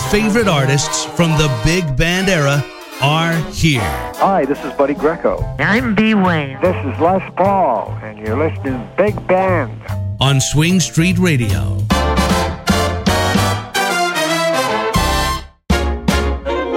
favorite artists from the big band era are here. Hi, this is Buddy Greco. I'm B. Wayne. This is Les Paul, and you're listening to Big Band on Swing Street Radio.